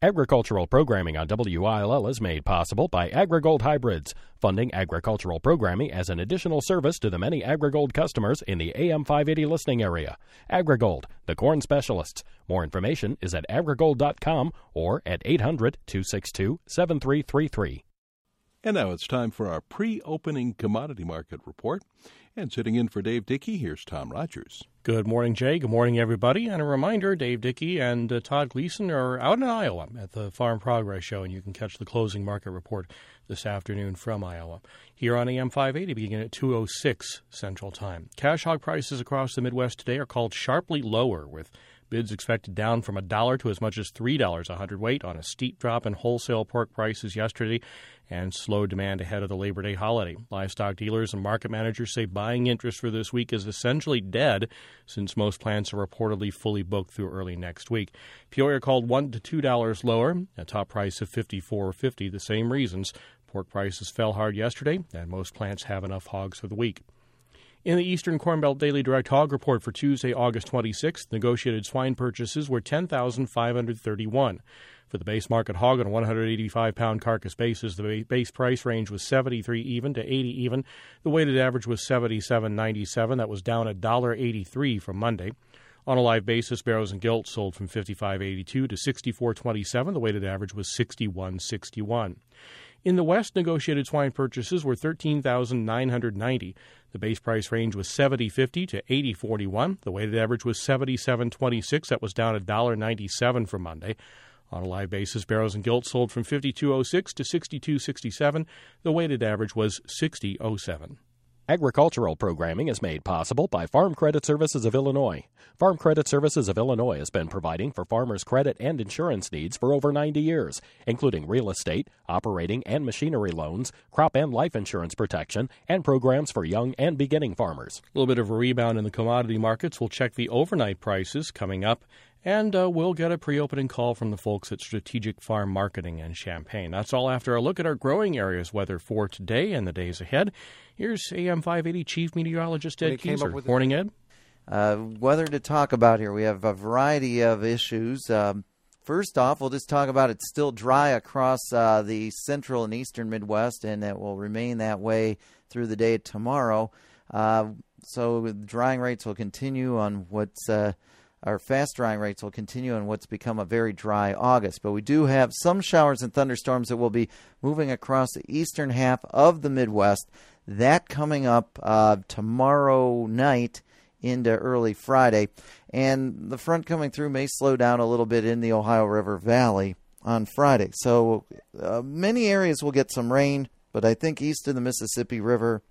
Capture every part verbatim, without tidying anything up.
Agricultural programming on W I L L is made possible by AgriGold Hybrids, funding agricultural programming as an additional service to the many AgriGold customers in the A M five eighty listening area. AgriGold, the corn specialists. More information is at agrigold dot com or at eight hundred, two six two, seven three three three. And now it's time for our pre-opening commodity market report. And sitting in for Dave Dickey, here's Tom Rogers. Good morning, Jay. Good morning, everybody. And a reminder, Dave Dickey and uh, Todd Gleason are out in Iowa at the Farm Progress Show, and you can catch the closing market report this afternoon from Iowa. Here on A M five eighty, beginning at two oh six Central Time. Cash hog prices across the Midwest today are called sharply lower, with bids expected down from a dollar to as much as three dollars a hundredweight on a steep drop in wholesale pork prices yesterday and slow demand ahead of the Labor Day holiday. Livestock dealers and market managers say buying interest for this week is essentially dead since most plants are reportedly fully booked through early next week. Peoria called one to two dollars lower, a top price of fifty-four fifty. The same reasons. Pork prices fell hard yesterday, and most plants have enough hogs for the week. In the Eastern Corn Belt Daily Direct Hog Report for Tuesday, August twenty-sixth, negotiated swine purchases were ten thousand five hundred thirty-one. For the base market hog on a one hundred eighty-five pound carcass basis, the base price range was seventy-three even to eighty even. The weighted average was seventy-seven ninety-seven. That was down one dollar eighty-three from Monday. On a live basis, barrows and gilts sold from fifty-five eighty-two to sixty-four twenty-seven. The weighted average was sixty-one sixty-one. In the West, negotiated swine purchases were thirteen thousand nine hundred ninety. The base price range was seventy fifty to eighty forty-one. The weighted average was seventy-seven twenty-six. That was down one dollar ninety-seven from Monday. On a live basis, barrows and gilts sold from fifty-two oh six to sixty-two sixty-seven. The weighted average was sixty oh seven. Agricultural programming is made possible by Farm Credit Services of Illinois. Farm Credit Services of Illinois has been providing for farmers' credit and insurance needs for over ninety years, including real estate, operating and machinery loans, crop and life insurance protection, and programs for young and beginning farmers. A little bit of a rebound in the commodity markets. We'll check the overnight prices coming up. And uh, we'll get a pre-opening call from the folks at Strategic Farm Marketing in Champaign. That's all after a look at our growing areas weather for today and the days ahead. Here's A M five eighty Chief Meteorologist Ed Kieser. Morning, Ed. Uh, weather to talk about here. We have a variety of issues. Um, first off, we'll just talk about it's still dry across uh, the central and eastern Midwest, and it will remain that way through the day tomorrow. Uh, so drying rates will continue on what's... Uh, Our fast drying rates will continue on what's become a very dry August. But we do have some showers and thunderstorms that will be moving across the eastern half of the Midwest. That coming up uh, tomorrow night into early Friday. And the front coming through may slow down a little bit in the Ohio River Valley on Friday. So uh, many areas will get some rain, but I think east of the Mississippi River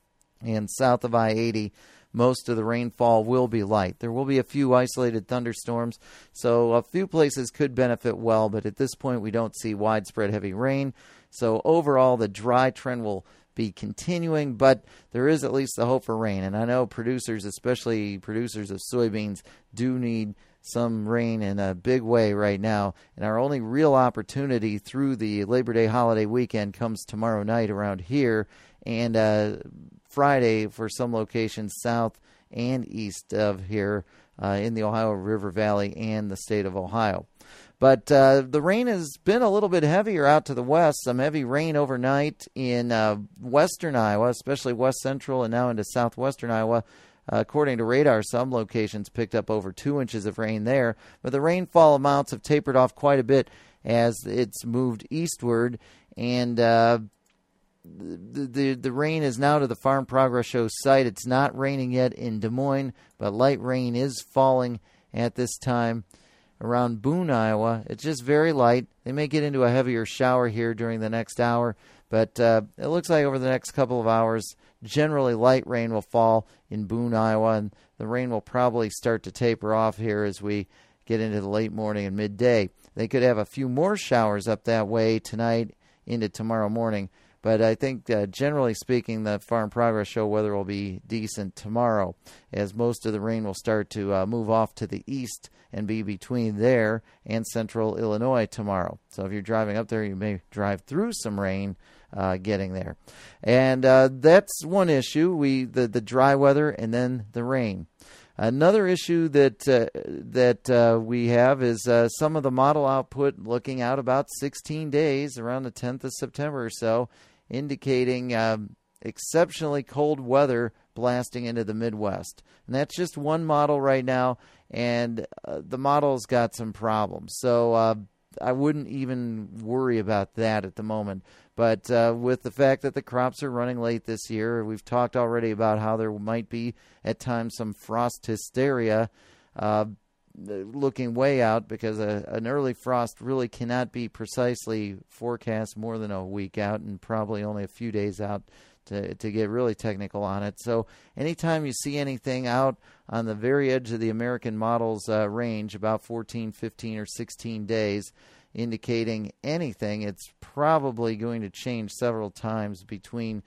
and south of I eighty, most of the rainfall will be light. There will be a few isolated thunderstorms, so a few places could benefit well, but at this point we don't see widespread heavy rain. So overall, the dry trend will be continuing, but there is at least the hope for rain. And I know producers, especially producers of soybeans, do need some rain in a big way right now. And our only real opportunity through the Labor Day holiday weekend comes tomorrow night around here, and uh, Friday for some locations south and east of here uh, in the Ohio River Valley and the state of Ohio. But uh, the rain has been a little bit heavier out to the west. Some heavy rain overnight in uh, western Iowa, especially west central and now into southwestern Iowa. Uh, according to radar, some locations picked up over two inches of rain there. But the rainfall amounts have tapered off quite a bit as it's moved eastward. And uh, the, the, the rain is now to the Farm Progress Show site. It's not raining yet in Des Moines, but light rain is falling at this time around Boone, Iowa. It's just very light. They may get into a heavier shower here during the next hour, but uh, it looks like over the next couple of hours, generally light rain will fall in Boone, Iowa, and the rain will probably start to taper off here as we get into the late morning and midday. They could have a few more showers up that way tonight into tomorrow morning, but I think uh, generally speaking, the Farm Progress Show weather will be decent tomorrow as most of the rain will start to uh, move off to the east and be between there and central Illinois tomorrow. So if you're driving up there, you may drive through some rain uh, getting there. And uh, that's one issue, we the, the dry weather and then the rain. Another issue that uh, that uh, we have is uh, some of the model output looking out about sixteen days, around the tenth of September or so, indicating um, exceptionally cold weather blasting into the Midwest. And that's just one model right now, and uh, the model's got some problems. So uh, I wouldn't even worry about that at the moment. But uh, with the fact that the crops are running late this year, we've talked already about how there might be at times some frost hysteria uh, looking way out, because a, an early frost really cannot be precisely forecast more than a week out, and probably only a few days out to, to get really technical on it. So anytime you see anything out on the very edge of the American model's uh, range, about fourteen, fifteen, or sixteen days, indicating anything, it's probably going to change several times between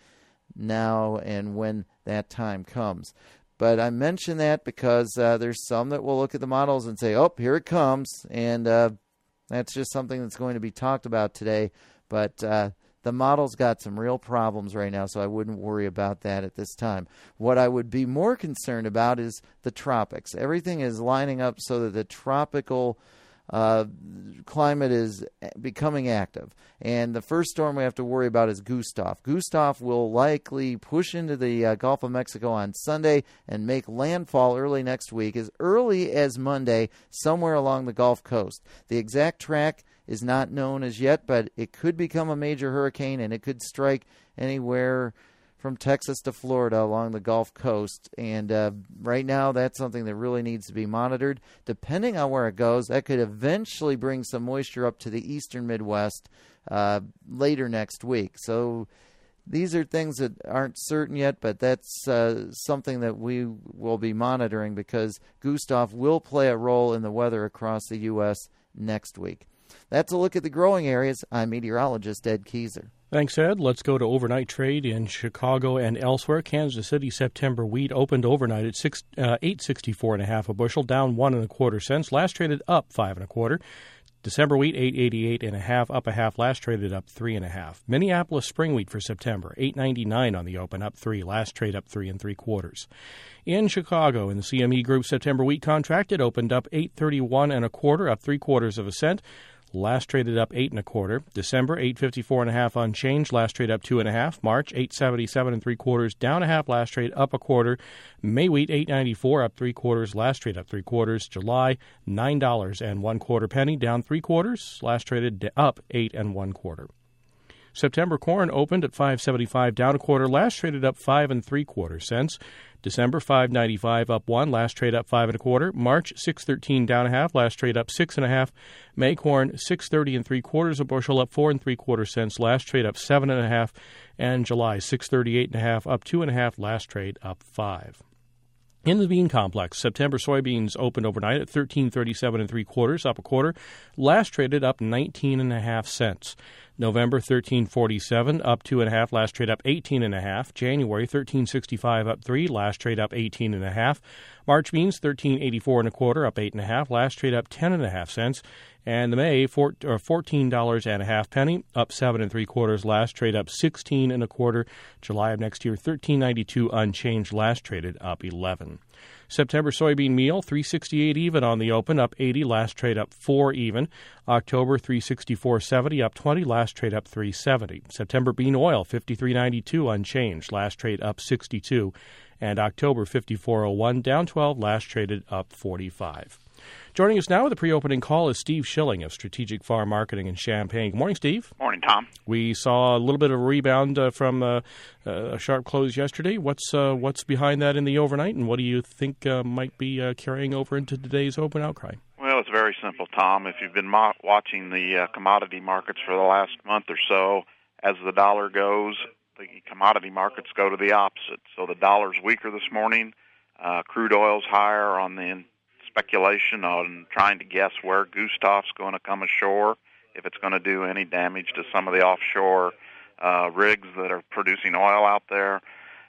now and when that time comes. But I mention that because uh, there's some that will look at the models and say, oh, here it comes. And uh, that's just something that's going to be talked about today. But uh, the model's got some real problems right now, so I wouldn't worry about that at this time. What I would be more concerned about is the tropics. Everything is lining up so that the tropical Uh, climate is becoming active. And the first storm we have to worry about is Gustav. Gustav will likely push into the uh, Gulf of Mexico on Sunday and make landfall early next week, as early as Monday, somewhere along the Gulf Coast. The exact track is not known as yet, but it could become a major hurricane, and it could strike anywhere from Texas to Florida along the Gulf Coast. And uh, right now, that's something that really needs to be monitored. Depending on where it goes, that could eventually bring some moisture up to the eastern Midwest uh, later next week. So these are things that aren't certain yet, but that's uh, something that we will be monitoring, because Gustav will play a role in the weather across the U S next week. That's a look at the growing areas. I'm meteorologist Ed Keyser. Thanks, Ed. Let's go to overnight trade in Chicago and elsewhere. Kansas City September wheat opened overnight at six, uh, eight sixty-four and a half a bushel, down one and a quarter cents. Last traded up five and a quarter. December wheat eight eighty-eight and a half, up a half. Last traded up three and a half. Minneapolis spring wheat for September eight ninety-nine on the open, up three. Last trade up three and three quarters. In Chicago, in the C M E Group September wheat contract, it opened up eight thirty-one and a quarter, up three quarters of a cent. Last traded up eight and a quarter. December eight fifty-four and a half unchanged. Last trade up two and a half. March eight seventy-seven and three quarters, down a half. Last trade up a quarter. May wheat eight ninety-four, up three quarters. Last trade up three quarters. July nine dollars and one quarter penny, down three quarters. Last traded up eight and one quarter. September corn opened at five seventy-five, down a quarter. Last traded up five and three quarter cents. December five ninety-five, up one. Last trade up five and a quarter. March six thirteen, down a half. Last trade up six and a half. May corn six thirty and three quarters a bushel, up four and three quarter cents. Last trade up seven and a half. And July six thirty-eight and a half, up two and a half. Last trade up five. In the bean complex, September soybeans opened overnight at thirteen thirty-seven and three quarters, up a quarter. Last traded up nineteen and a half cents. November thirteen forty-seven, up two and a half. Last trade up eighteen and a half. January thirteen sixty-five, up three. Last trade up eighteen and a half. March beans thirteen eighty-four and a quarter, up eight and a half. Last trade up ten and a half cents. And the May four, or fourteen dollars and a half penny, up seven and three quarters. Last trade up sixteen and a quarter. July of next year thirteen ninety-two unchanged. Last traded up eleven. September soybean meal three sixty-eight even on the open, up eighty. Last trade up four even. October three sixty-four seventy, up twenty. Last trade up three seventy. September bean oil fifty-three ninety-two unchanged. Last trade up sixty-two. And October fifty-four oh one, down twelve. Last traded up forty-five. Joining us now with a pre-opening call is Steve Schilling of Strategic Farm Marketing in Champaign. Good morning, Steve. Morning, Tom. We saw a little bit of a rebound uh, from uh, uh, a sharp close yesterday. What's uh, what's behind that in the overnight, and what do you think uh, might be uh, carrying over into today's open outcry? Well, it's very simple, Tom. If you've been mo- watching the uh, commodity markets for the last month or so, as the dollar goes, the commodity markets go to the opposite. So the dollar's weaker this morning. Uh, crude oil's higher on the speculation on trying to guess where Gustav's going to come ashore, if it's going to do any damage to some of the offshore uh, rigs that are producing oil out there.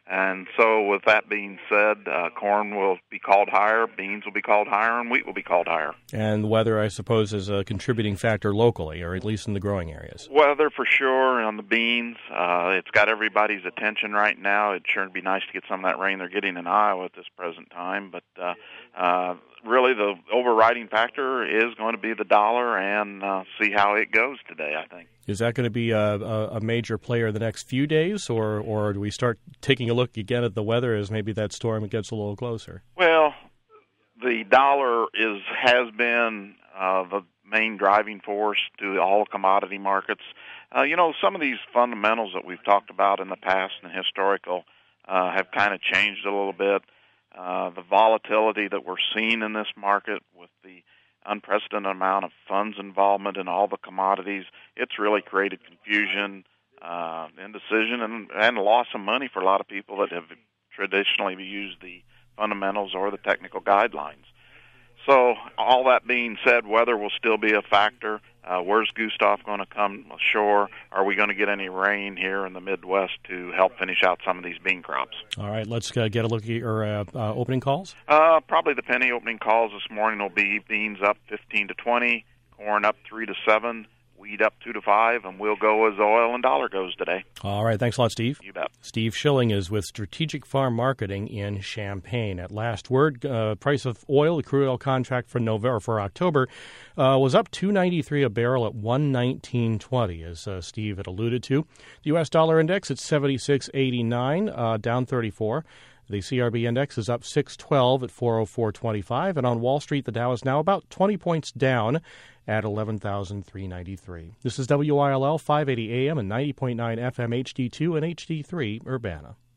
And so with that being said, uh, corn will be called higher, beans will be called higher, and wheat will be called higher. And weather, I suppose, is a contributing factor locally, or at least in the growing areas. Weather for sure on the beans. Uh, it's got everybody's attention right now. It'd sure be nice to get some of that rain they're getting in Iowa at this present time. But uh, uh, really the overriding factor is going to be the dollar, and uh, see how it goes today, I think. Is that going to be a, a, a major player in the next few days, or, or do we start taking a look again at the weather as maybe that storm gets a little closer? Well, the dollar is has been uh, the main driving force to all commodity markets. Uh, you know, some of these fundamentals that we've talked about in the past and historical uh, have kind of changed a little bit. Uh, the volatility that we're seeing in this market with the unprecedented amount of funds involvement in all the commodities, it's really created confusion, uh, indecision, and, and loss of money for a lot of people that have traditionally used the fundamentals or the technical guidelines. So all that being said, weather will still be a factor. Uh, where's Gustav going to come ashore? Are we going to get any rain here in the Midwest to help finish out some of these bean crops? All right, let's uh, get a look at your uh, uh, opening calls. Uh, probably the penny opening calls this morning will be beans up fifteen to twenty, corn up three to seven, wheat up two to five, and we'll go as oil and dollar goes today. All right, thanks a lot, Steve. You bet. Steve Schilling is with Strategic Farm Marketing in Champaign. At last word, uh, price of oil, the crude oil contract for November for October uh, was up two ninety-three a barrel at one nineteen twenty, as uh, Steve had alluded to. The U S dollar index at seventy-six eighty-nine, uh, down thirty-four. The C R B index is up six twelve at four oh four twenty-five, and on Wall Street, the Dow is now about twenty points down at eleven thousand three hundred ninety-three. This is W I L L five eighty A M and ninety point nine F M H D two and H D three Urbana.